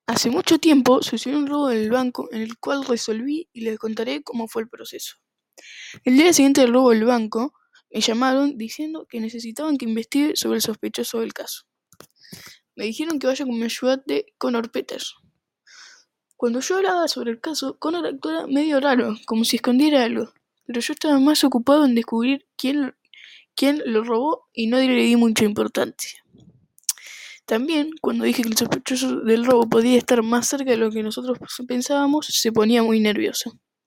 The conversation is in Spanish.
Hace mucho tiempo sucedió un robo en el banco en el cual resolví y les contaré cómo fue el proceso. El día siguiente del robo del banco, me llamaron diciendo que necesitaban que investigue sobre el sospechoso del caso. Me dijeron que vaya con mi ayudante Connor Peters. Cuando yo hablaba sobre el caso, Connor actuaba medio raro, como si escondiera algo, pero yo estaba más ocupado en descubrir quién lo robó y no le di mucha importancia. También, cuando dije que el sospechoso del robo podía estar más cerca de lo que nosotros pensábamos, se ponía muy nervioso.